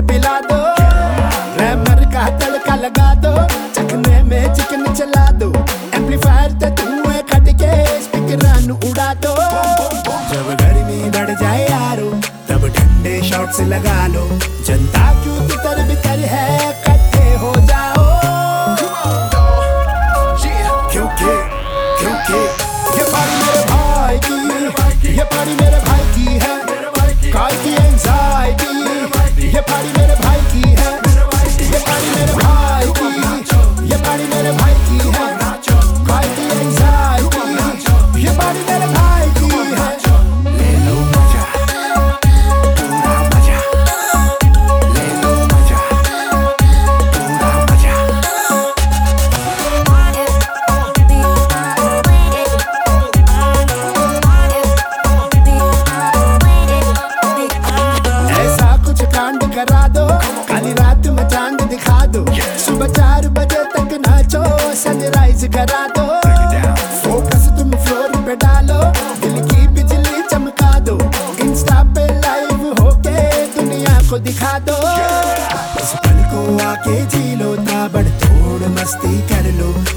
पिला दो, रैमर का तड़का लगा दो, चखने में चिकन चला दो, एम्पलीफायर ते धुएं कट के स्पीकर उड़ा दो। जब गर्मी बढ़ जाए यारो तब ठंडे शॉट्स लगा लो, जनता क्यों तितर बितर है इकट्ठे हो जाओ, क्योंकि ये पारी मेरे भाई की, ये पारी मेरे भाई की है, काय की एंजाइटी, ये पारी मेरे भाई की है, ये पारी मेरे भाई की, ये पारी मेरे भाई की है, काय की एंजाइटी, ये पारी मेरे भाई की है। ले लो मजा, पूरा मजा, ले लो मजा, पूरा मजा। ऐसा कुछ कांड करा दो, काली रात में चांद दिखा दो, सुबह 4 बजे तक नाचो, सनराइज करा दो, फोकस तुम फ्लोर पे डालो, दिल की बिजली चमका दो, इंस्टा पे लाइव होके दुनिया को दिखा दो। इस पल को आके जी लो, ताबड़तोड़ मस्ती कर लो,